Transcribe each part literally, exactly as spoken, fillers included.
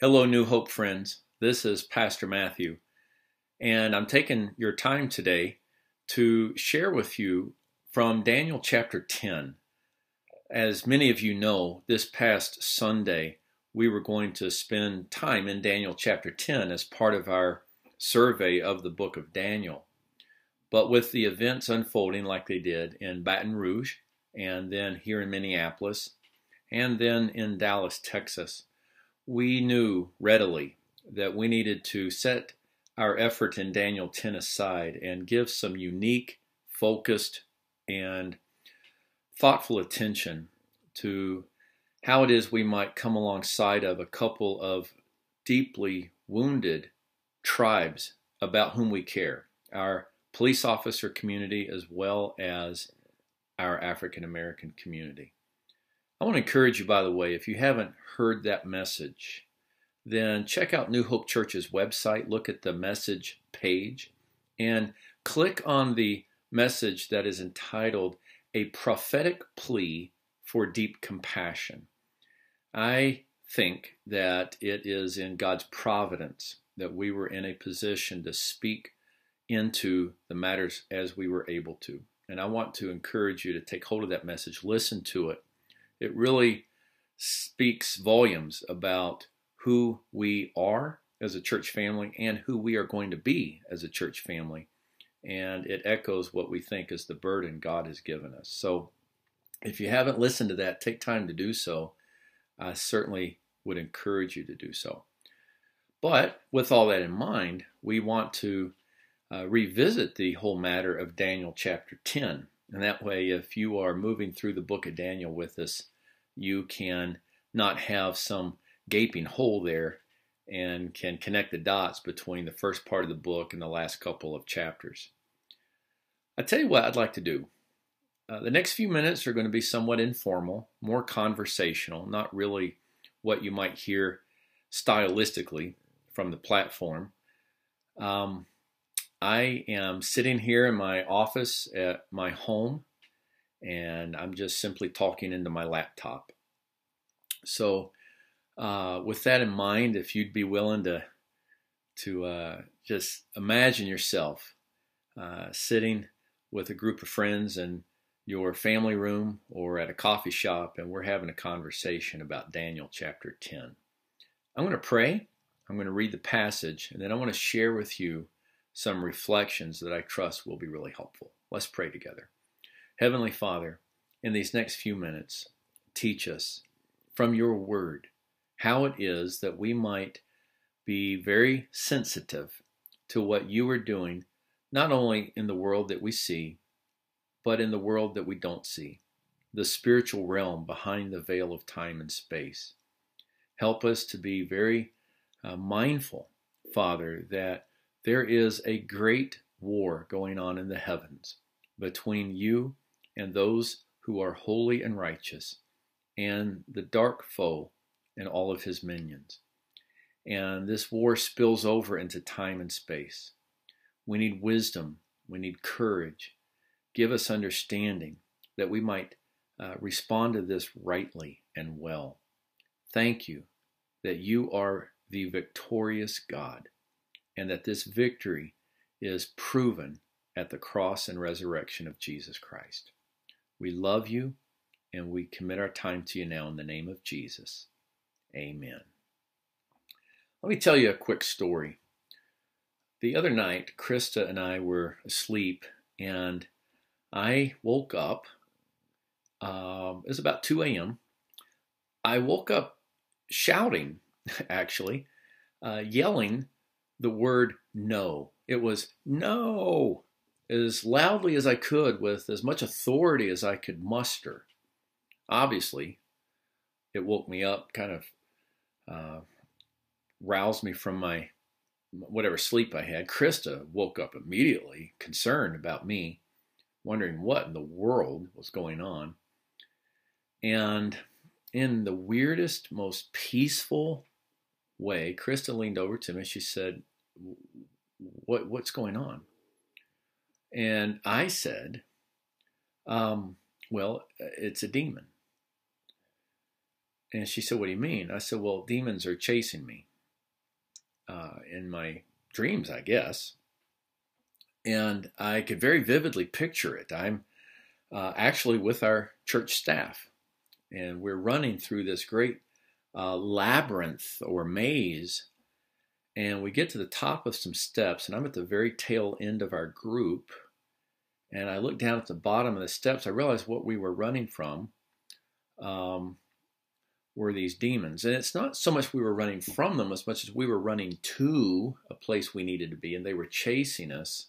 Hello, New Hope friends. This is Pastor Matthew, and I'm taking your time today to share with you from Daniel chapter ten. As many of you know, this past Sunday we were going to spend time in Daniel chapter ten as part of our survey of the book of Daniel. But with the events unfolding like they did in Baton Rouge, and then here in Minneapolis, and then in Dallas, Texas, we knew readily that we needed to set our effort in Daniel ten aside and give some unique, focused, and thoughtful attention to how it is we might come alongside of a couple of deeply wounded tribes about whom we care, our police officer community as well as our African American community. I want to encourage you, by the way, if you haven't heard that message, then check out New Hope Church's website, look at the message page, and click on the message that is entitled A Prophetic Plea for Deep Compassion. I think that it is in God's providence that we were in a position to speak into the matters as we were able to. And I want to encourage you to take hold of that message, listen to it. It really speaks volumes about who we are as a church family and who we are going to be as a church family. And it echoes what we think is the burden God has given us. So if you haven't listened to that, take time to do so. I certainly would encourage you to do so. But with all that in mind, we want to uh, revisit the whole matter of Daniel chapter ten. And that way, if you are moving through the book of Daniel with us, you can not have some gaping hole there and can connect the dots between the first part of the book and the last couple of chapters. I tell you what I'd like to do. Uh, the next few minutes are going to be somewhat informal, more conversational, not really what you might hear stylistically from the platform. Um, I am sitting here in my office at my home, and I'm just simply talking into my laptop. So uh, with that in mind, if you'd be willing to to uh, just imagine yourself uh, sitting with a group of friends in your family room or at a coffee shop, and we're having a conversation about Daniel chapter ten. I'm going to pray, I'm going to read the passage, and then I want to share with you some reflections that I trust will be really helpful. Let's pray together. Heavenly Father, in these next few minutes, teach us from your word how it is that we might be very sensitive to what you are doing, not only in the world that we see, but in the world that we don't see, the spiritual realm behind the veil of time and space. Help us to be very uh, mindful, Father, that there is a great war going on in the heavens between you and those who are holy and righteous, and the dark foe and all of his minions. And this war spills over into time and space. We need wisdom. We need courage. Give us understanding that we might uh, respond to this rightly and well. Thank you that you are the victorious God, and that this victory is proven at the cross and resurrection of Jesus Christ. We love you, and we commit our time to you now in the name of Jesus. Amen. Let me tell you a quick story. The other night, Krista and I were asleep, and I woke up. Um, it was about two a.m. I woke up shouting, actually, uh, yelling the word no. It was no, as loudly as I could with as much authority as I could muster. Obviously, it woke me up, kind of uh, roused me from my whatever sleep I had. Krista woke up immediately, concerned about me, wondering what in the world was going on. And in the weirdest, most peaceful way, Krista leaned over to me. She said, "What what's going on?" And I said, um, "Well, it's a demon." And she said, "What do you mean?" I said, "Well, demons are chasing me." uh, in my dreams, I guess. And I could very vividly picture it. I'm uh, actually with our church staff, and we're running through this great uh, labyrinth or maze. And we get to the top of some steps, and I'm at the very tail end of our group. And I look down at the bottom of the steps. I realized what we were running from um, were these demons. And it's not so much we were running from them as much as we were running to a place we needed to be, and they were chasing us.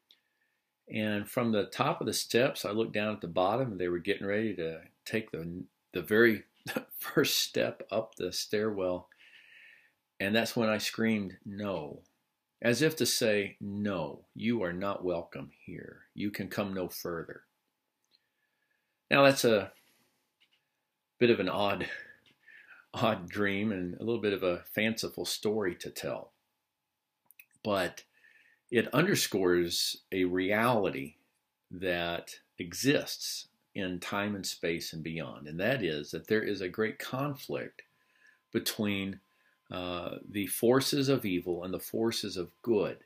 And from the top of the steps, I looked down at the bottom, and they were getting ready to take the the very first step up the stairwell. And that's when I screamed, "No," as if to say, "No, you are not welcome here. You can come no further." Now that's a bit of an odd, odd dream and a little bit of a fanciful story to tell. But it underscores a reality that exists in time and space and beyond. And that is that there is a great conflict between uh, the forces of evil and the forces of good.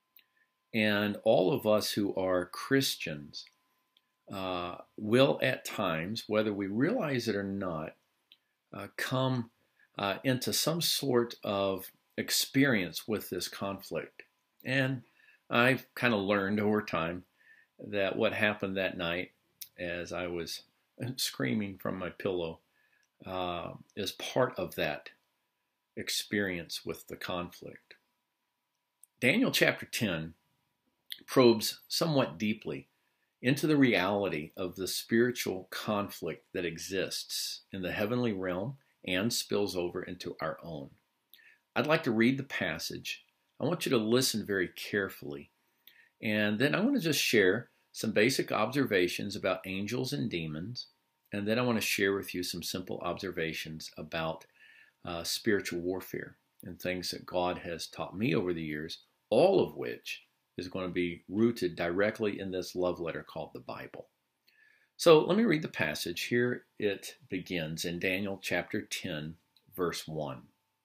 And all of us who are Christians uh, will at times, whether we realize it or not, uh, come uh, into some sort of experience with this conflict. And I've kind of learned over time that what happened that night as I was screaming from my pillow uh, is part of that experience with the conflict. Daniel chapter ten probes somewhat deeply into the reality of the spiritual conflict that exists in the heavenly realm and spills over into our own. I'd like to read the passage. I want you to listen very carefully. And then I want to just share some basic observations about angels and demons. And then I want to share with you some simple observations about uh, spiritual warfare and things that God has taught me over the years, all of which is going to be rooted directly in this love letter called the Bible. So let me read the passage. Here it begins in Daniel chapter ten, verse one.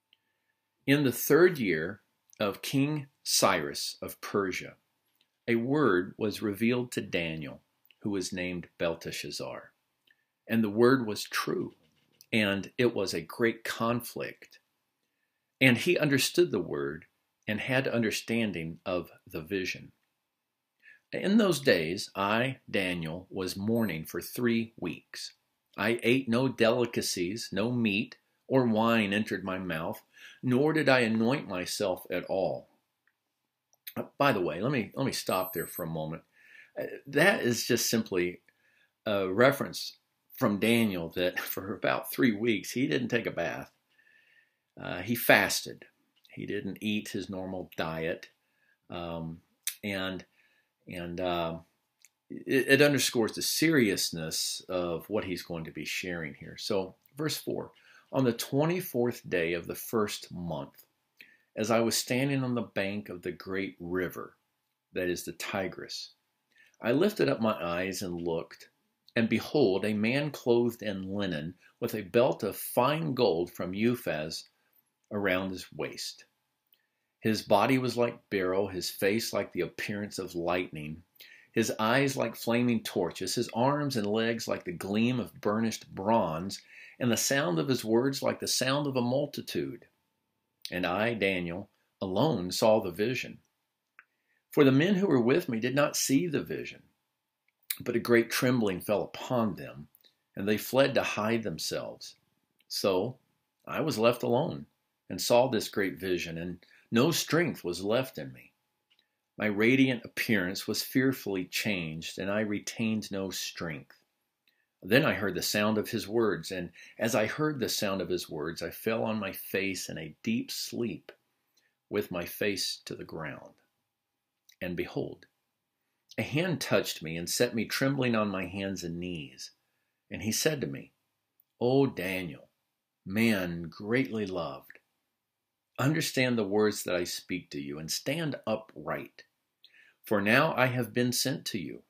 In the third year of King Cyrus of Persia, a word was revealed to Daniel, who was named Belteshazzar. And the word was true, and it was a great conflict. And he understood the word and had understanding of the vision. In those days, I, Daniel, was mourning for three weeks. I ate no delicacies, no meat or wine entered my mouth, nor did I anoint myself at all. By the way, let me let me stop there for a moment. That is just simply a reference from Daniel that for about three weeks he didn't take a bath. Uh, he fasted. He didn't eat his normal diet, um, and and uh, it, it underscores the seriousness of what he's going to be sharing here. So, verse four: on the twenty-fourth day of the first month, as I was standing on the bank of the great river, that is the Tigris, I lifted up my eyes and looked, and behold, a man clothed in linen, with a belt of fine gold from Uphaz around his waist. His body was like beryl, his face like the appearance of lightning, his eyes like flaming torches, his arms and legs like the gleam of burnished bronze, and the sound of his words like the sound of a multitude. And I, Daniel, alone saw the vision. For the men who were with me did not see the vision, but a great trembling fell upon them, and they fled to hide themselves. So I was left alone, and saw this great vision, and no strength was left in me. My radiant appearance was fearfully changed, and I retained no strength. Then I heard the sound of his words, and as I heard the sound of his words, I fell on my face in a deep sleep, with my face to the ground. And behold, a hand touched me and set me trembling on my hands and knees. And he said to me, O Daniel, man greatly loved, understand the words that I speak to you, and stand upright, for now I have been sent to you.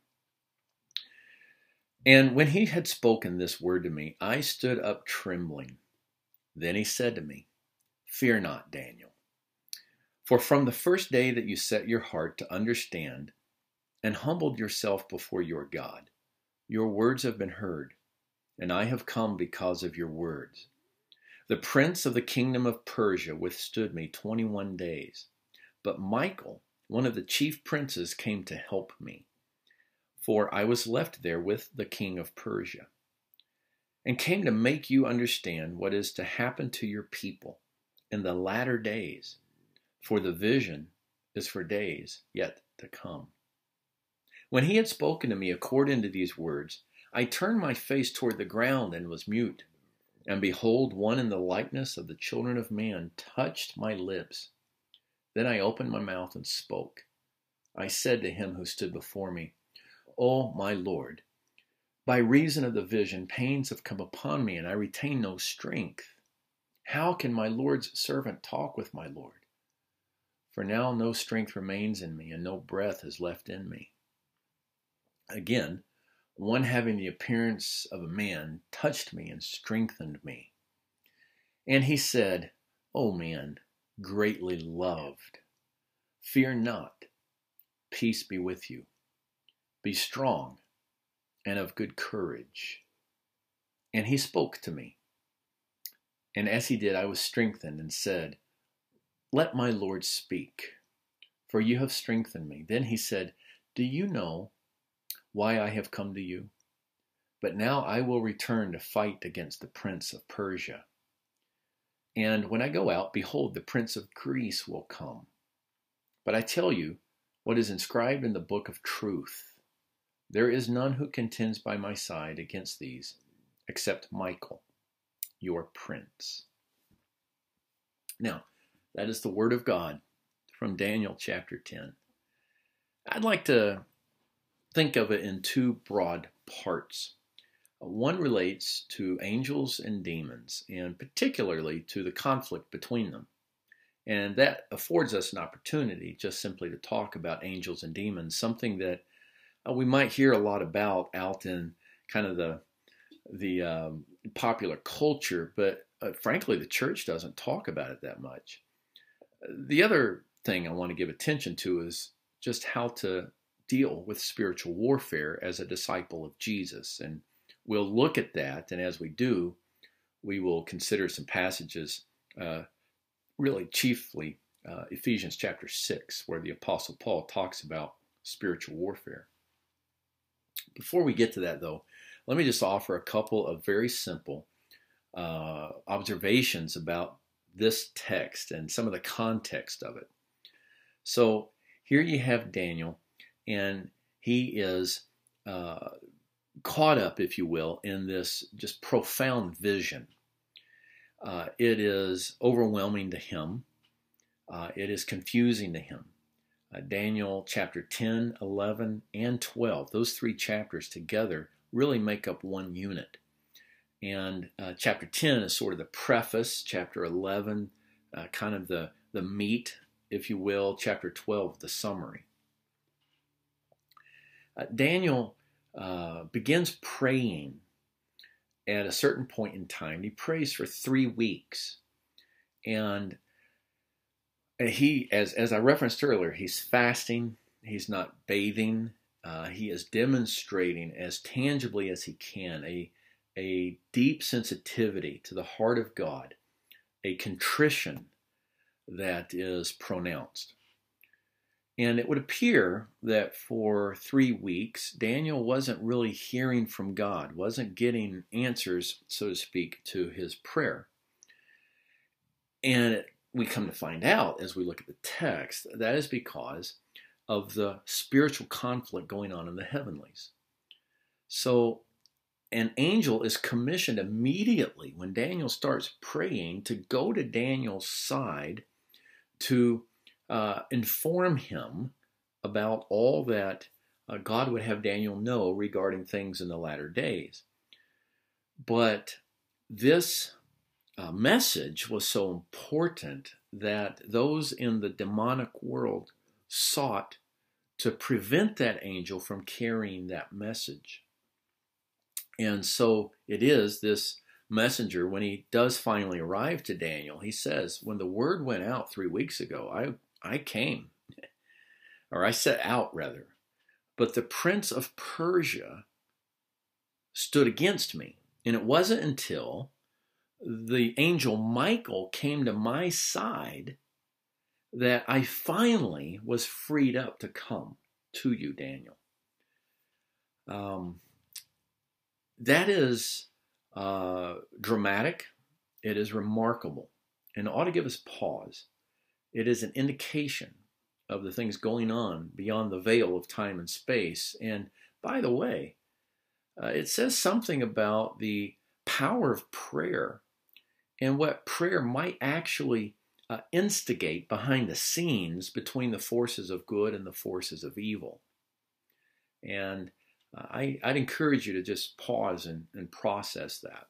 And when he had spoken this word to me, I stood up trembling. Then he said to me, Fear not, Daniel. For from the first day that you set your heart to understand and humbled yourself before your God, your words have been heard, and I have come because of your words. The prince of the kingdom of Persia withstood me twenty-one days, but Michael, one of the chief princes, came to help me, for I was left there with the king of Persia, and came to make you understand what is to happen to your people in the latter days, for the vision is for days yet to come. When he had spoken to me according to these words, I turned my face toward the ground and was mute. And behold, one in the likeness of the children of man touched my lips. Then I opened my mouth and spoke. I said to him who stood before me, O my Lord, by reason of the vision, pains have come upon me, and I retain no strength. How can my Lord's servant talk with my Lord? For now no strength remains in me, and no breath is left in me. Again, one having the appearance of a man touched me and strengthened me. And he said, O man, greatly loved, fear not, peace be with you. Be strong and of good courage. And he spoke to me. And as he did, I was strengthened and said, Let my Lord speak, for you have strengthened me. Then he said, Do you know why I have come to you? But now I will return to fight against the prince of Persia. And when I go out, behold, the prince of Greece will come. But I tell you what is inscribed in the book of truth. There is none who contends by my side against these, except Michael, your prince. Now, that is the word of God from Daniel chapter ten. I'd like to think of it in two broad parts. One relates to angels and demons, and particularly to the conflict between them. And that affords us an opportunity just simply to talk about angels and demons, something that uh, we might hear a lot about out in kind of the, the um, popular culture, but uh, frankly, the church doesn't talk about it that much. The other thing I want to give attention to is just how to deal with spiritual warfare as a disciple of Jesus. And we'll look at that, and as we do, we will consider some passages, uh, really chiefly uh, Ephesians chapter six, where the Apostle Paul talks about spiritual warfare. Before we get to that, though, let me just offer a couple of very simple uh, observations about this text and some of the context of it. So here you have Daniel, and he is uh, caught up, if you will, in this just profound vision. Uh, it is overwhelming to him. Uh, it is confusing to him. Uh, Daniel chapter ten, eleven, and twelve, those three chapters together really make up one unit. And uh, chapter ten is sort of the preface, chapter eleven, uh, kind of the, the meat, if you will, chapter twelve, the summary. Uh, Daniel uh, begins praying at a certain point in time. He prays for three weeks. And he, as, as I referenced earlier, he's fasting. He's not bathing. Uh, he is demonstrating as tangibly as he can a, a deep sensitivity to the heart of God, a contrition that is pronounced. And it would appear that for three weeks, Daniel wasn't really hearing from God, wasn't getting answers, so to speak, to his prayer. And we come to find out, as we look at the text, that is because of the spiritual conflict going on in the heavenlies. So an angel is commissioned immediately when Daniel starts praying to go to Daniel's side to Uh, inform him about all that uh, God would have Daniel know regarding things in the latter days. But this uh, message was so important that those in the demonic world sought to prevent that angel from carrying that message. And so it is this messenger, when he does finally arrive to Daniel, he says, when the word went out three weeks ago, I I came, or I set out rather, but the prince of Persia stood against me. And it wasn't until the angel Michael came to my side that I finally was freed up to come to you, Daniel. Um, that is uh, dramatic. It is remarkable, and it ought to give us pause. It is an indication of the things going on beyond the veil of time and space. And by the way, uh, it says something about the power of prayer and what prayer might actually uh, instigate behind the scenes between the forces of good and the forces of evil. And uh, I, I'd encourage you to just pause and, and process that.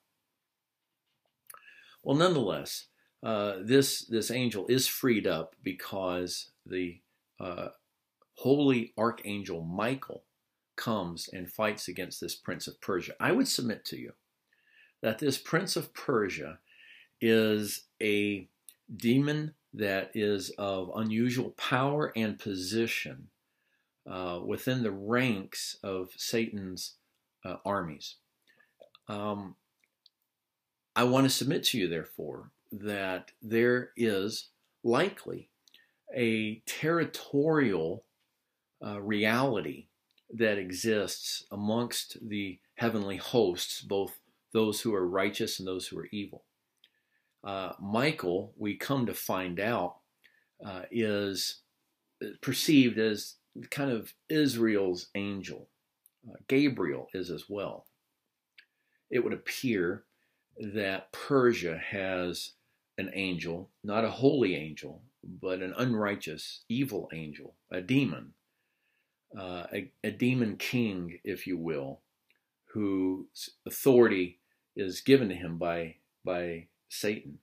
Well, nonetheless, uh, this, this angel is freed up because the uh, holy archangel Michael comes and fights against this prince of Persia. I would submit to you that this prince of Persia is a demon that is of unusual power and position uh, within the ranks of Satan's uh, armies. Um, I want to submit to you, therefore, that there is likely a territorial uh, reality that exists amongst the heavenly hosts, both those who are righteous and those who are evil. Uh, Michael, we come to find out, uh, is perceived as kind of Israel's angel. Uh, Gabriel is as well. It would appear that Persia has an angel, not a holy angel, but an unrighteous, evil angel, a demon, uh, a, a demon king, if you will, whose authority is given to him by, by Satan.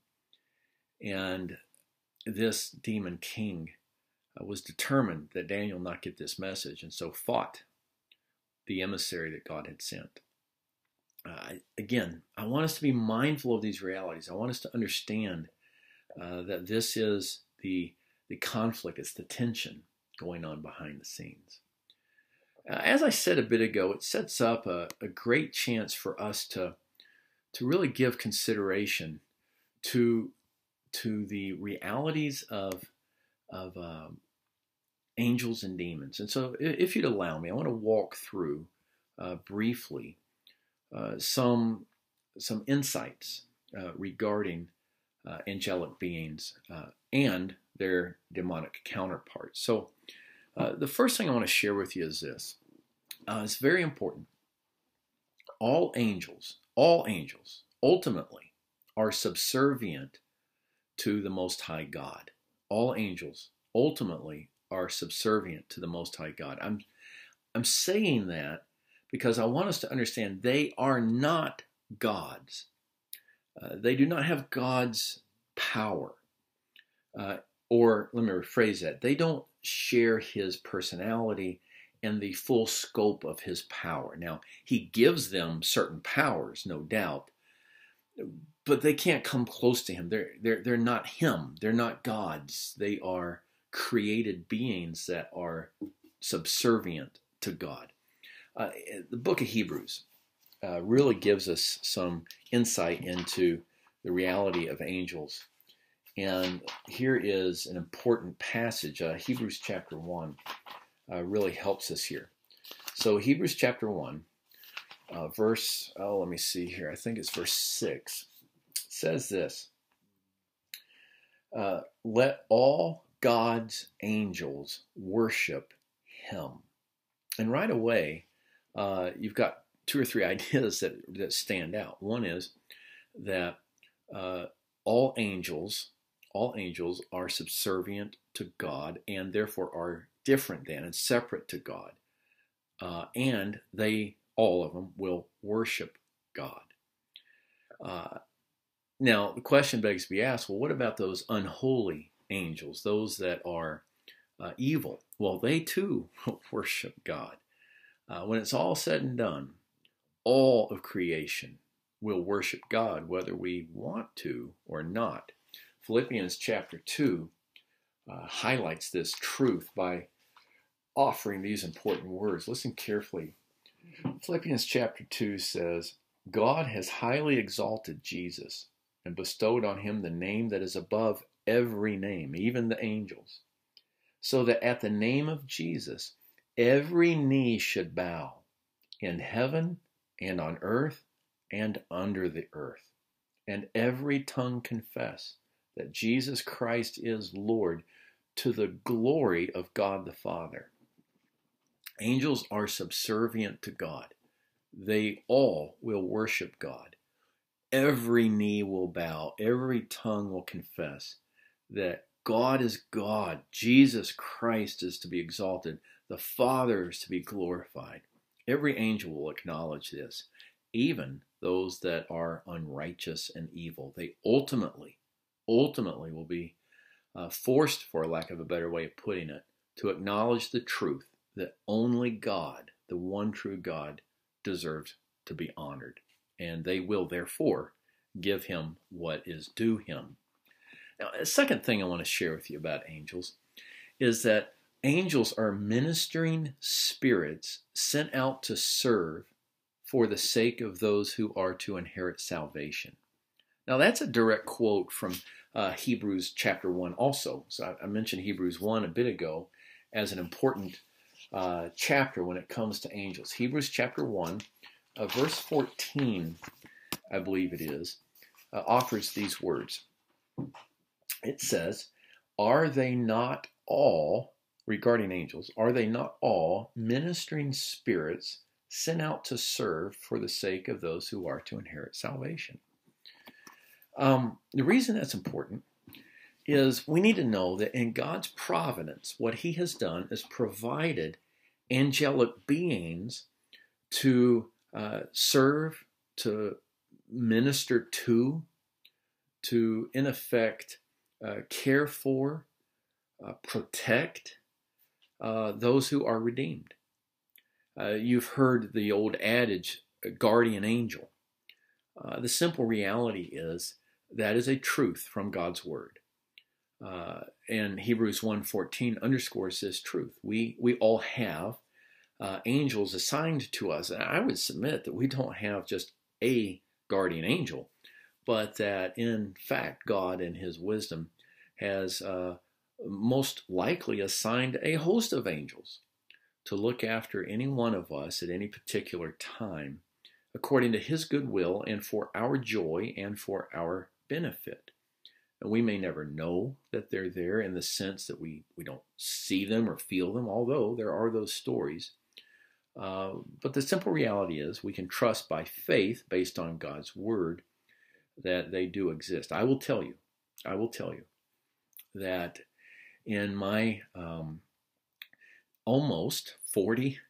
And this demon king uh, was determined that Daniel not get this message, and so fought the emissary that God had sent. Uh, again, I want us to be mindful of these realities. I want us to understand uh, that this is the, the conflict, it's the tension going on behind the scenes. Uh, as I said a bit ago, it sets up a, a great chance for us to, to really give consideration to, to the realities of, of um, angels and demons. And so if you'd allow me, I want to walk through uh, briefly uh, some, some insights uh, regarding uh, angelic beings uh, and their demonic counterparts. So uh, the first thing I want to share with you is this. Uh, it's very important. All angels, all angels, ultimately are subservient to the Most High God. All angels ultimately are subservient to the Most High God. I'm, I'm saying that because I want us to understand they are not gods. Uh, they do not have God's power. Uh, or let me rephrase that. They don't share his personality and the full scope of his power. Now, he gives them certain powers, no doubt, but they can't come close to him. They're, they're, they're not him. They're not gods. They are created beings that are subservient to God. Uh, the book of Hebrews uh, really gives us some insight into the reality of angels. And here is an important passage. Uh, Hebrews chapter one uh, really helps us here. So Hebrews chapter one, uh, verse, oh, let me see here. I think it's verse six. It says this, uh, let all God's angels worship him. And right away, uh, you've got two or three ideas that, that stand out. One is that uh, all angels, all angels are subservient to God and therefore are different than and separate to God. Uh, and they, all of them, will worship God. Uh, now, the question begs to be asked, well, what about those unholy angels, those that are uh, evil? Well, they too worship God. Uh, when it's all said and done, all of creation will worship God, whether we want to or not. Philippians chapter two uh, highlights this truth by offering these important words. Listen carefully. Philippians chapter two says, God has highly exalted Jesus and bestowed on him the name that is above every name, even the angels, so that at the name of Jesus, every knee should bow in heaven and on earth and under the earth, and every tongue confess that Jesus Christ is Lord, to the glory of God the Father. Angels are subservient to God. They all will worship God. Every knee will bow. Every tongue will confess that God is God. Jesus Christ is to be exalted. The Father is to be glorified. Every angel will acknowledge this, even those that are unrighteous and evil. They ultimately, ultimately will be uh, forced, for lack of a better way of putting it, to acknowledge the truth that only God, the one true God, deserves to be honored. And they will therefore give him what is due him. Now, a second thing I want to share with you about angels is that angels are ministering spirits sent out to serve for the sake of those who are to inherit salvation. Now, that's a direct quote from uh, Hebrews chapter one also. So I, I mentioned Hebrews one a bit ago as an important uh, chapter when it comes to angels. Hebrews chapter one, uh, verse fourteen, I believe it is, uh, offers these words. It says, are they not all, regarding angels, are they not all ministering spirits sent out to serve for the sake of those who are to inherit salvation? Um, the reason that's important is we need to know that in God's providence, what he has done is provided angelic beings to uh, serve, to minister to, to in effect uh, care for, uh, protect uh, those who are redeemed. Uh, you've heard the old adage, guardian angel. Uh, the simple reality is that is a truth from God's word. Uh, and Hebrews one fourteen underscores this truth. We, we all have uh, angels assigned to us. And I would submit that we don't have just a guardian angel, but that in fact God in his wisdom has uh, most likely assigned a host of angels to look after any one of us at any particular time according to his good will and for our joy and for our benefit. And we may never know that they're there in the sense that we, we don't see them or feel them, although there are those stories. Uh, but the simple reality is we can trust by faith based on God's word that they do exist. I will tell you, I will tell you that in my um, almost forty-two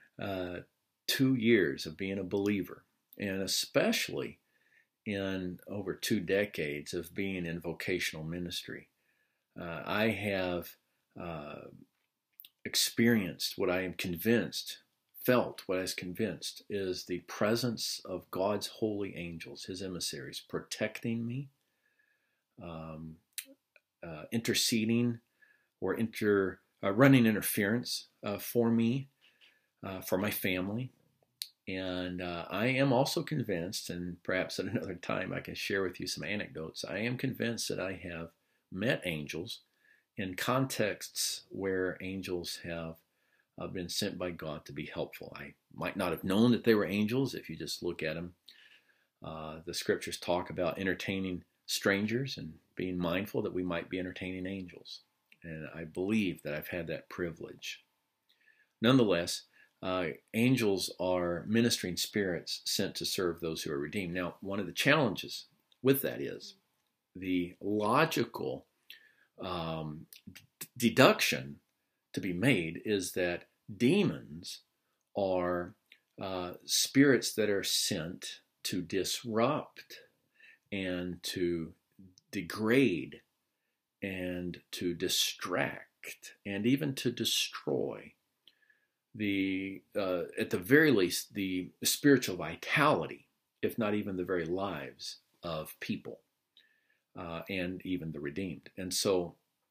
years of being a believer, and especially in over two decades of being in vocational ministry, uh, I have uh, experienced what I am convinced, felt what I was convinced is the presence of God's holy angels, his emissaries, protecting me, um, uh, interceding or inter, uh, running interference uh, for me, uh, for my family. And uh, I am also convinced, and perhaps at another time I can share with you some anecdotes, I am convinced that I have met angels in contexts where angels have uh, been sent by God to be helpful. I might not have known that they were angels if you just look at them. Uh, the scriptures talk about entertaining strangers and being mindful that we might be entertaining angels. And I believe that I've had that privilege. Nonetheless, uh, angels are ministering spirits sent to serve those who are redeemed. Now, one of the challenges with that is the logical um, d- deduction to be made is that demons are uh, spirits that are sent to disrupt and to degrade and to distract and even to destroy the, uh, at the very least, the spiritual vitality, if not even the very lives of people uh, and even the redeemed. And so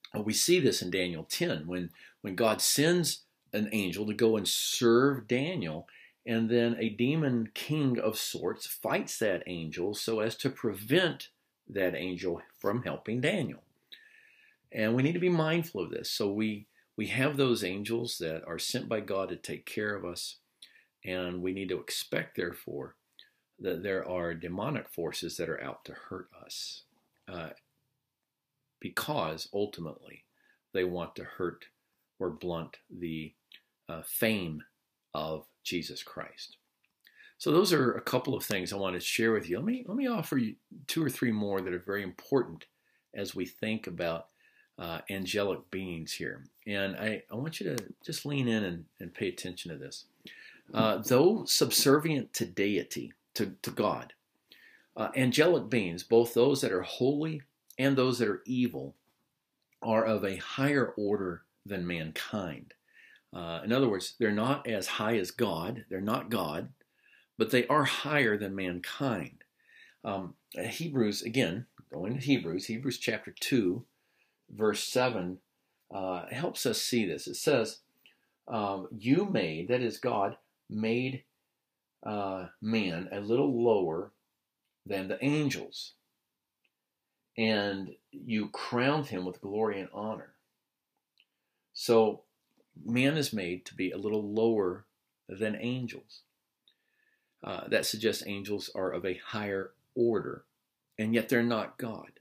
Uh, we see this in Daniel ten when, when God sends an angel to go and serve Daniel, and then a demon king of sorts fights that angel so as to prevent that angel from helping Daniel. And we need to be mindful of this. So we, we have those angels that are sent by God to take care of us, and we need to expect, therefore, that there are demonic forces that are out to hurt us, uh, because ultimately they want to hurt or blunt the uh, fame of Jesus Christ. So those are a couple of things I want to share with you. Let me, let me offer you two or three more that are very important as we think about uh, angelic beings here. And I, I want you to just lean in and, and pay attention to this. Uh, though subservient to deity, to, to God, uh, angelic beings, both those that are holy and those that are evil, are of a higher order than mankind. Uh, in other words, they're not as high as God. They're not God, but they are higher than mankind. Um, Hebrews, again, going to Hebrews, Hebrews chapter two, verse seven, uh, helps us see this. It says, um, you made, that is God, made uh, man a little lower than the angels, and you crowned him with glory and honor. So man is made to be a little lower than angels. Uh, that suggests angels are of a higher order, and yet they're not God.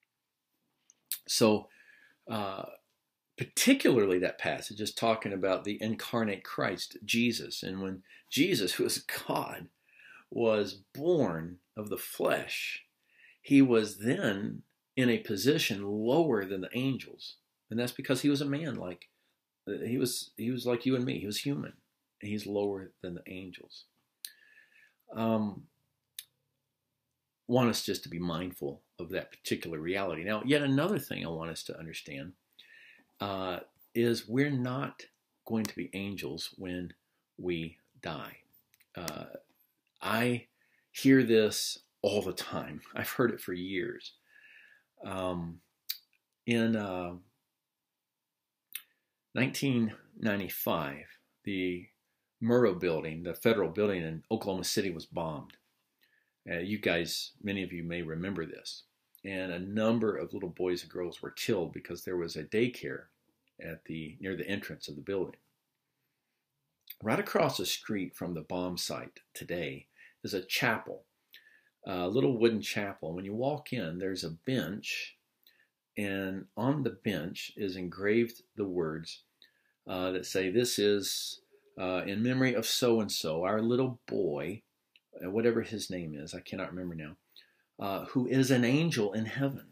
So uh, particularly that passage is talking about the incarnate Christ, Jesus. And when Jesus, who is God, was born of the flesh, he was then in a position lower than the angels. And that's because he was a man like, he was, he was like you and me. He was human. And he's lower than the angels. Um, want us just to be mindful of that particular reality. Now, yet another thing I want us to understand uh, is we're not going to be angels when we die. Uh, I hear this all the time. I've heard it for years. Um, in uh, nineteen ninety-five, the Murrah building, the federal building in Oklahoma City, was bombed. Uh, you guys, many of you may remember this. And a number of little boys and girls were killed because there was a daycare at the near the entrance of the building. Right across the street from the bomb site today is a chapel, a little wooden chapel. When you walk in, there's a bench, and on the bench is engraved the words uh, that say, this is uh, in memory of so-and-so, our little boy, whatever his name is, I cannot remember now, uh, who is an angel in heaven.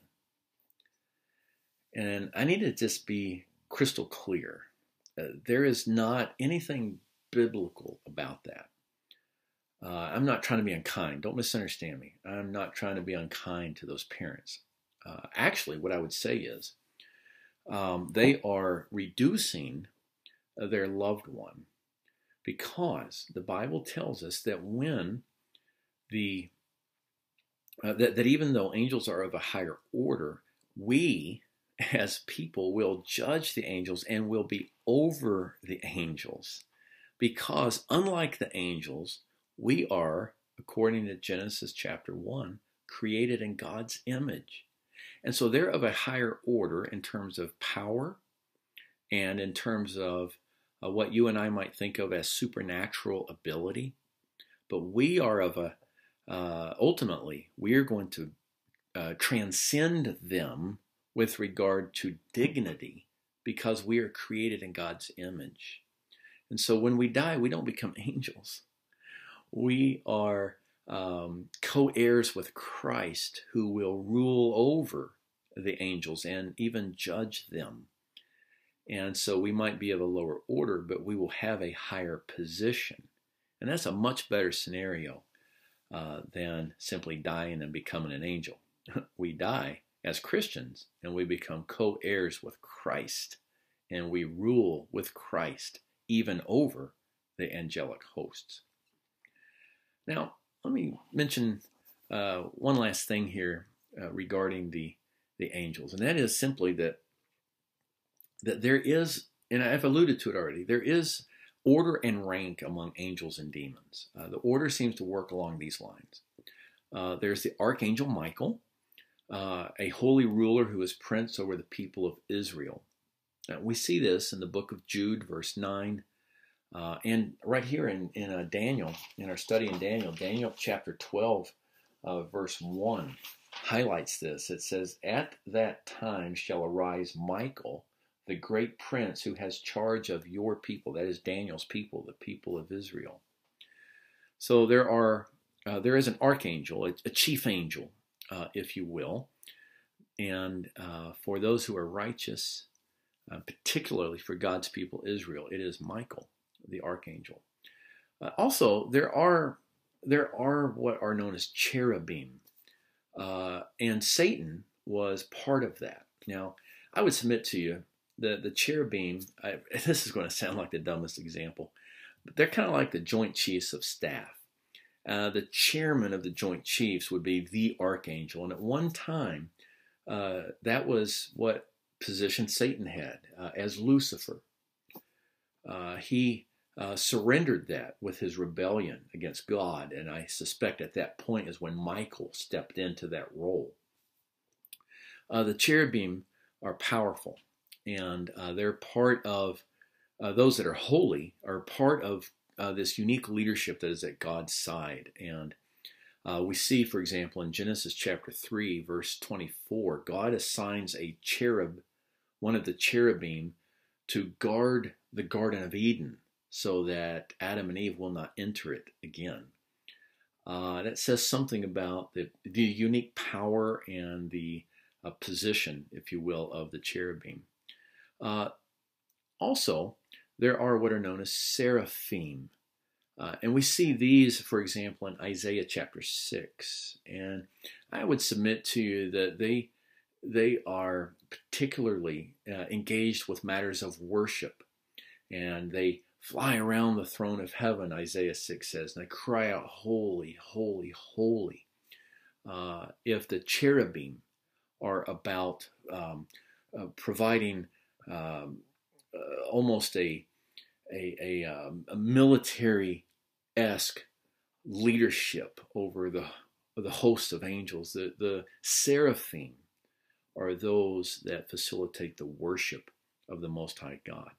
And I need to just be crystal clear. Uh, there is not anything biblical about that. Uh, I'm not trying to be unkind. Don't misunderstand me. I'm not trying to be unkind to those parents. Uh, actually, what I would say is um, they are reducing their loved one, because the Bible tells us that when the uh, that, that even though angels are of a higher order, we as people will judge the angels and will be over the angels, because unlike the angels, we are, according to Genesis chapter one, created in God's image. And so they're of a higher order in terms of power and in terms of uh, what you and I might think of as supernatural ability. But we are of a, uh, ultimately, we are going to uh, transcend them with regard to dignity, because we are created in God's image. And so when we die, we don't become angels. We are um, co-heirs with Christ, who will rule over the angels and even judge them. And so we might be of a lower order, but we will have a higher position. And that's a much better scenario uh, than simply dying and becoming an angel. We die as Christians, and we become co-heirs with Christ, and we rule with Christ, even over the angelic hosts. Now, let me mention uh, one last thing here uh, regarding the, the angels, and that is simply that that there is, and I've alluded to it already, there is order and rank among angels and demons. Uh, the order seems to work along these lines. Uh, there's the Archangel Michael, uh, a holy ruler who is prince over the people of Israel. Now, we see this in the book of Jude, verse nine, uh, and right here in, in uh, Daniel, in our study in Daniel, Daniel chapter twelve, uh, verse one, highlights this. It says, "At that time shall arise Michael, the great prince who has charge of your people," that is Daniel's people, the people of Israel. So there are, uh, there is an archangel, a, a chief angel, uh, if you will, and uh, for those who are righteous, uh, particularly for God's people Israel, it is Michael, the archangel. Uh, also, there are there are what are known as cherubim, uh, and Satan was part of that. Now, I would submit to you that the cherubim, I, this is going to sound like the dumbest example, but they're kind of like the Joint Chiefs of Staff. Uh, the chairman of the Joint Chiefs would be the archangel, and at one time, uh, that was what position Satan had uh, as Lucifer. Uh, he uh, surrendered that with his rebellion against God, and I suspect at that point is when Michael stepped into that role. Uh, the cherubim are powerful, and uh, they're part of, uh, those that are holy are part of uh, this unique leadership that is at God's side. And uh, we see, for example, in Genesis chapter three, verse twenty-four, God assigns a cherub, one of the cherubim, to guard the Garden of Eden so that Adam and Eve will not enter it again. Uh, that says something about the, the unique power and the uh, position, if you will, of the cherubim. Uh, also, there are what are known as seraphim. Uh, and we see these, for example, in Isaiah chapter six. And I would submit to you that they, they are particularly uh, engaged with matters of worship. And they fly around the throne of heaven, Isaiah six says, and they cry out, "Holy, holy, holy." Uh, if the cherubim are about um, uh, providing um, uh, almost a a, a, um, a military-esque leadership over the the host of angels, the the seraphim are those that facilitate the worship of the Most High God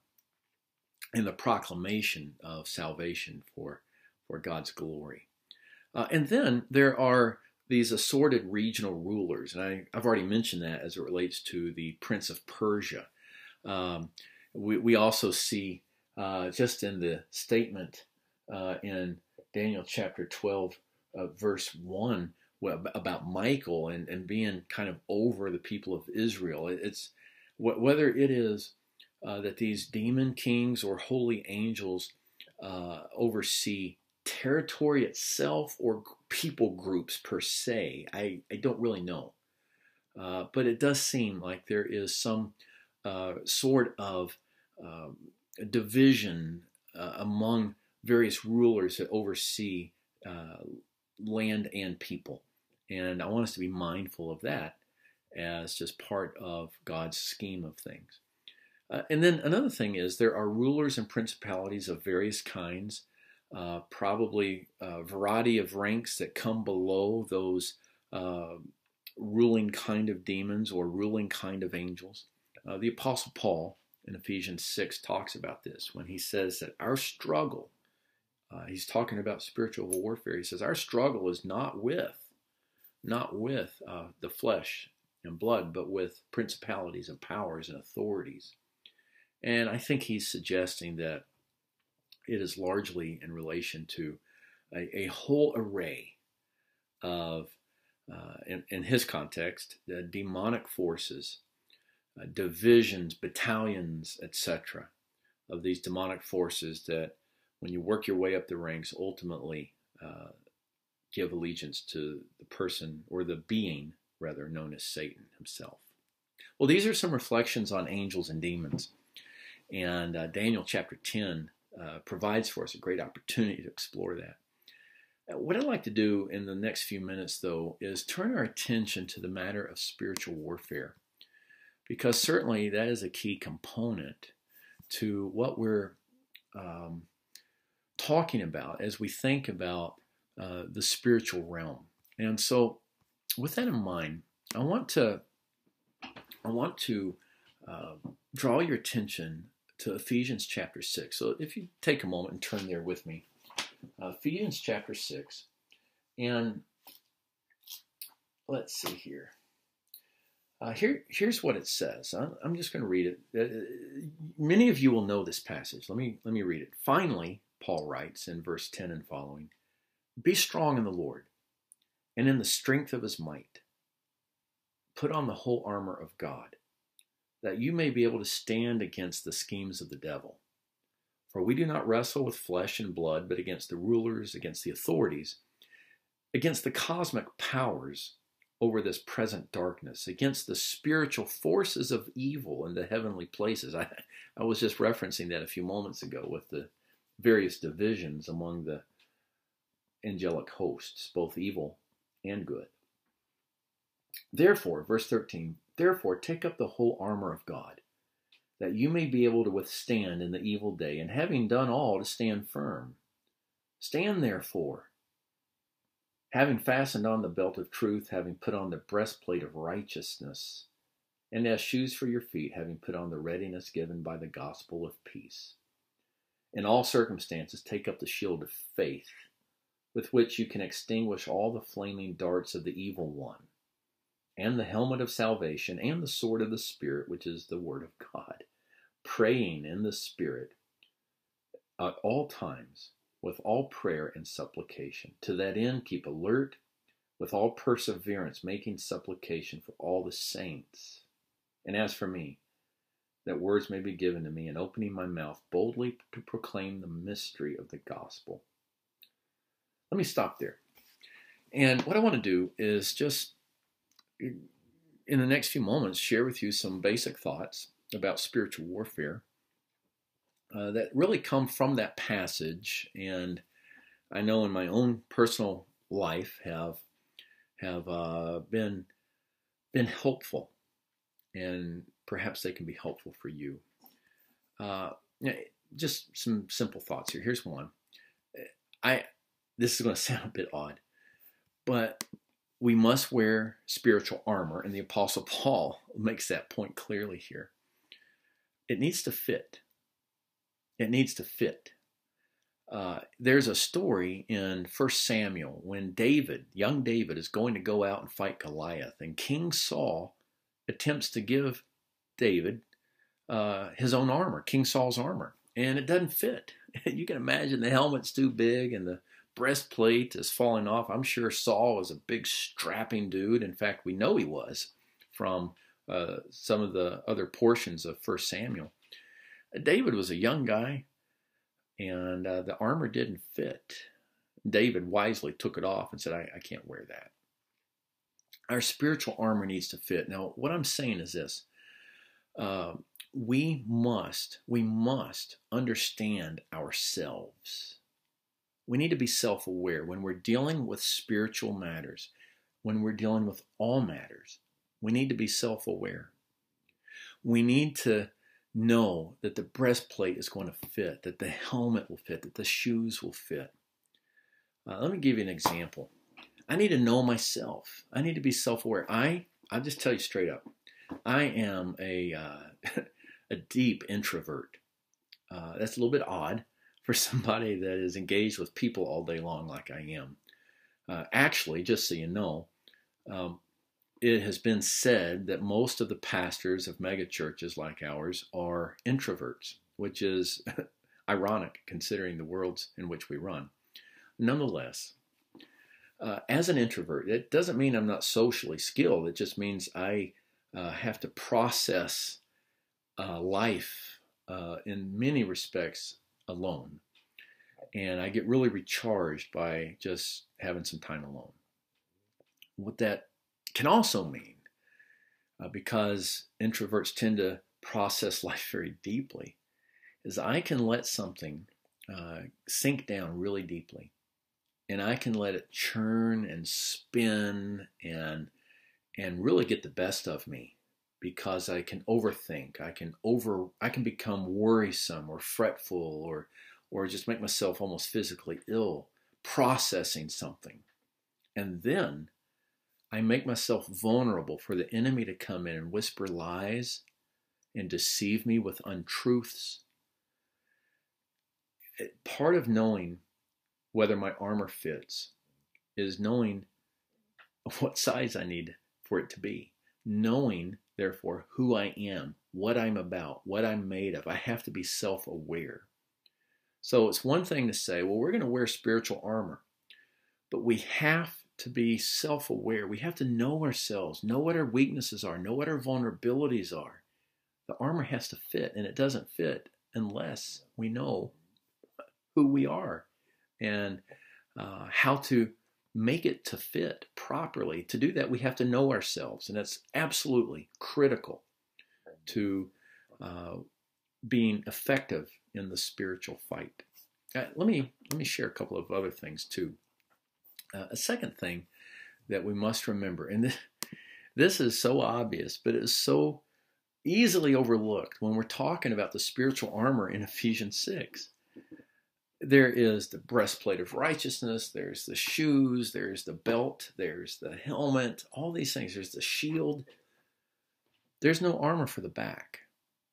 and the proclamation of salvation for for God's glory. Uh, and then there are these assorted regional rulers, and I, I've already mentioned that as it relates to the Prince of Persia. Um, we, we also see uh, just in the statement uh, in Daniel chapter twelve, uh, verse one, about Michael and, and being kind of over the people of Israel. It's whether it is uh, that these demon kings or holy angels uh, oversee territory itself or people groups per se, I, I don't really know. Uh, but it does seem like there is some uh, sort of um, division uh, among various rulers that oversee uh, land and people. And I want us to be mindful of that as just part of God's scheme of things. Uh, and then another thing is there are rulers and principalities of various kinds, uh, probably a variety of ranks that come below those uh, ruling kind of demons or ruling kind of angels. Uh, the Apostle Paul in Ephesians six talks about this when he says that our struggle, uh, he's talking about spiritual warfare, he says our struggle is not with, not with uh, the flesh and blood, but with principalities and powers and authorities. And I think he's suggesting that it is largely in relation to a, a whole array of, uh, in, in his context, the demonic forces, uh, divisions, battalions, et cetera, of these demonic forces that, when you work your way up the ranks, ultimately uh, give allegiance to the person or the being, rather, known as Satan himself. Well, these are some reflections on angels and demons. And uh, Daniel chapter ten uh, provides for us a great opportunity to explore that. Uh, what I'd like to do in the next few minutes, though, is turn our attention to the matter of spiritual warfare. because certainly that is a key component to what we're um, talking about as we think about uh, the spiritual realm. And so, with that in mind, I want to I want to uh, draw your attention to Ephesians chapter six. So, if you take a moment and turn there with me, uh, Ephesians chapter six, and let's see here. Uh, here, here's what it says. I'm, I'm just going to read it. Uh, many of you will know this passage. Let me let me read it. Finally, Paul writes in verse ten and following, "Be strong in the Lord, and in the strength of his might. Put on the whole armor of God, that you may be able to stand against the schemes of the devil. For we do not wrestle with flesh and blood, but against the rulers, against the authorities, against the cosmic powers over this present darkness, against the spiritual forces of evil in the heavenly places." I, I was just referencing that a few moments ago with the various divisions among the angelic hosts, both evil and good. Therefore, verse thirteen, "Therefore take up the whole armor of God, that you may be able to withstand in the evil day, and having done all, to stand firm. Stand therefore, having fastened on the belt of truth, having put on the breastplate of righteousness, and as shoes for your feet, having put on the readiness given by the gospel of peace. In all circumstances, take up the shield of faith, with which you can extinguish all the flaming darts of the evil one, and the helmet of salvation, and the sword of the Spirit, which is the word of God, praying in the Spirit at all times, with all prayer and supplication. To that end, keep alert with all perseverance, making supplication for all the saints. And as for me, that words may be given to me, and opening my mouth boldly to proclaim the mystery of the gospel." Let me stop there. And what I want to do is just, in the next few moments, share with you some basic thoughts about spiritual warfare Uh, that really come from that passage, and I know in my own personal life have have uh, been been helpful, and perhaps they can be helpful for you. Uh, just some simple thoughts here. Here's one. I this is going to sound a bit odd, but we must wear spiritual armor, and the Apostle Paul makes that point clearly here. It needs to fit. It needs to fit. Uh, there's a story in First Samuel when David, young David, is going to go out and fight Goliath, and King Saul attempts to give David uh, his own armor, King Saul's armor, and it doesn't fit. You can imagine the helmet's too big and the breastplate is falling off. I'm sure Saul was a big strapping dude. In fact, we know he was from uh, some of the other portions of First Samuel. David was a young guy, and uh, the armor didn't fit. David wisely took it off and said, I, I can't wear that. Our spiritual armor needs to fit. Now, what I'm saying is this. Uh, we must, we must understand ourselves. We need to be self-aware when we're dealing with spiritual matters, when we're dealing with all matters. We need to be self-aware. We need to know that the breastplate is going to fit, that the helmet will fit, that the shoes will fit. Uh, let me give you an example. I need to know myself. I need to be self-aware. I, I'll just tell you straight up, I am a, uh, a deep introvert. Uh, that's a little bit odd for somebody that is engaged with people all day long like I am. Uh, actually, just so you know, um, it has been said that most of the pastors of megachurches like ours are introverts, which is ironic considering the worlds in which we run. Nonetheless, uh, as an introvert, it doesn't mean I'm not socially skilled. It just means I uh, have to process uh, life uh, in many respects alone. And I get really recharged by just having some time alone. What that can also mean, uh, because introverts tend to process life very deeply, is I can let something uh, sink down really deeply, and I can let it churn and spin and and really get the best of me because I can overthink. I can over I can become worrisome or fretful or or just make myself almost physically ill processing something. And then I make myself vulnerable for the enemy to come in and whisper lies and deceive me with untruths. Part of knowing whether my armor fits is knowing what size I need for it to be. Knowing, therefore, who I am, what I'm about, what I'm made of. I have to be self-aware. So it's one thing to say, well, we're going to wear spiritual armor, but we have to be self-aware. We have to know ourselves, know what our weaknesses are, know what our vulnerabilities are. The armor has to fit, and it doesn't fit unless we know who we are and uh, how to make it to fit properly. To do that, we have to know ourselves, and that's absolutely critical to uh, being effective in the spiritual fight. Uh, let me let me share a couple of other things too. Uh, a second thing that we must remember, and this, this is so obvious, but it is so easily overlooked when we're talking about the spiritual armor in Ephesians six. There is the breastplate of righteousness, there's the shoes, there's the belt, there's the helmet, all these things. There's the shield. There's no armor for the back.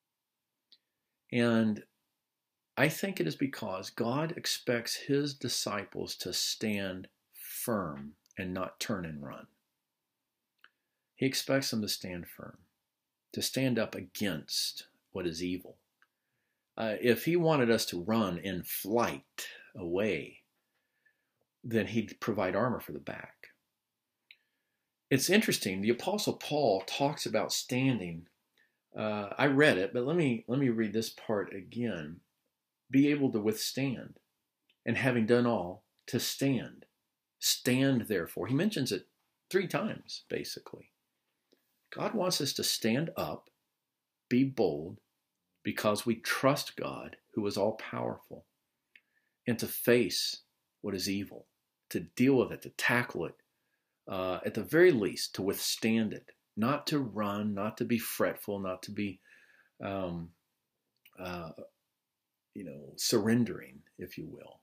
And I think it is because God expects his disciples to stand firm and not turn and run. He expects them to stand firm, to stand up against what is evil. Uh, if he wanted us to run in flight away, then he'd provide armor for the back. It's interesting. The Apostle Paul talks about standing. Uh, I read it, but let me let me read this part again. Be able to withstand, and having done all, to stand. Stand, therefore. He mentions it three times, basically. God wants us to stand up, be bold, because we trust God, who is all-powerful, and to face what is evil, to deal with it, to tackle it, uh, at the very least, to withstand it, not to run, not to be fretful, not to be, um, uh, you know, surrendering, if you will.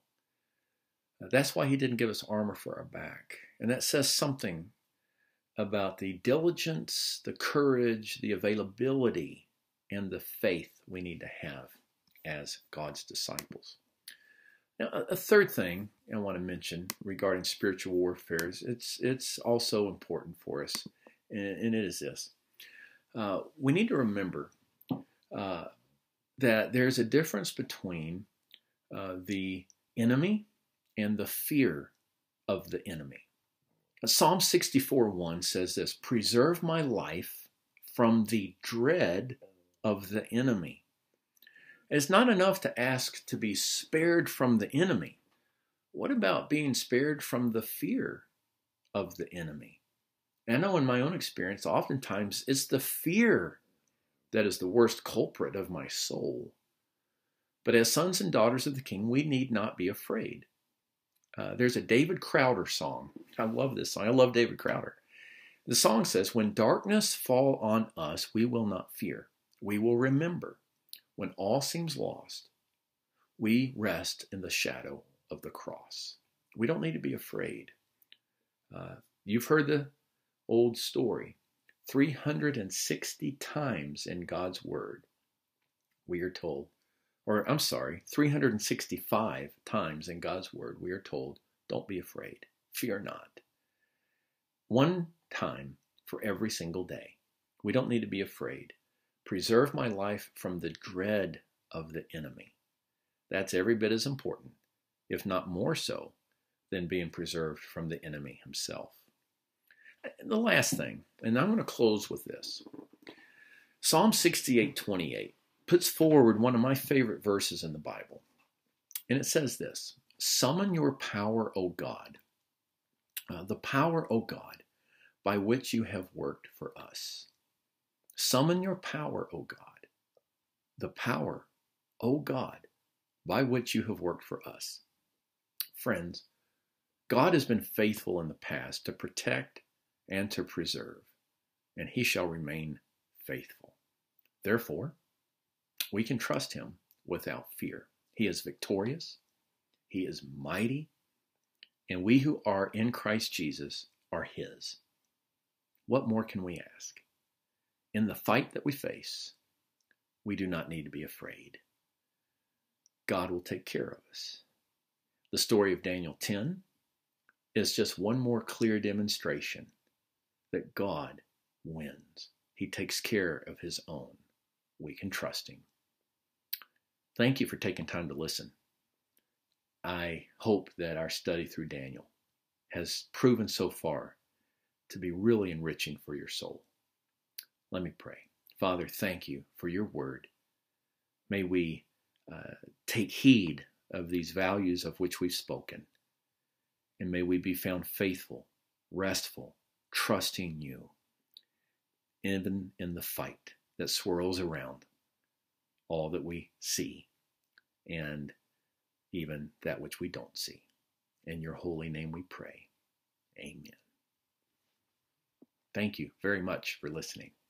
Uh, that's why he didn't give us armor for our back. And that says something about the diligence, the courage, the availability, and the faith we need to have as God's disciples. Now, a third thing I want to mention regarding spiritual warfare is it's it's also important for us, and, and it is this. Uh, we need to remember uh, that there's a difference between uh, the enemy and the fear of the enemy. Psalm sixty-four one says this, "Preserve my life from the dread of the enemy." It's not enough to ask to be spared from the enemy. What about being spared from the fear of the enemy? And I know in my own experience, oftentimes it's the fear that is the worst culprit of my soul. But as sons and daughters of the King, we need not be afraid. Uh, there's a David Crowder song. I love this song. I love David Crowder. The song says, "When darkness fall on us, we will not fear. We will remember. When all seems lost, we rest in the shadow of the cross." We don't need to be afraid. Uh, you've heard the old story. three hundred sixty times in God's Word, we are told, or I'm sorry, three hundred sixty-five times in God's Word, we are told, don't be afraid, fear not. One time for every single day. We don't need to be afraid. Preserve my life from the dread of the enemy. That's every bit as important, if not more so, than being preserved from the enemy himself. The last thing, and I'm going to close with this. Psalm sixty-eight twenty-eight puts forward one of my favorite verses in the Bible. And it says this, "Summon your power, O God, uh, the power, O God, by which you have worked for us." Summon your power, O God, the power, O God, by which you have worked for us. Friends, God has been faithful in the past to protect and to preserve, and he shall remain faithful. Therefore, we can trust him without fear. He is victorious. He is mighty. And we who are in Christ Jesus are his. What more can we ask? In the fight that we face, we do not need to be afraid. God will take care of us. The story of Daniel ten is just one more clear demonstration that God wins. He takes care of his own. We can trust him. Thank you for taking time to listen. I hope that our study through Daniel has proven so far to be really enriching for your soul. Let me pray. Father, thank you for your word. May we uh, take heed of these values of which we've spoken, and may we be found faithful, restful, trusting you, even in the fight that swirls around all that we see and even that which we don't see. In your holy name we pray. Amen. Thank you very much for listening.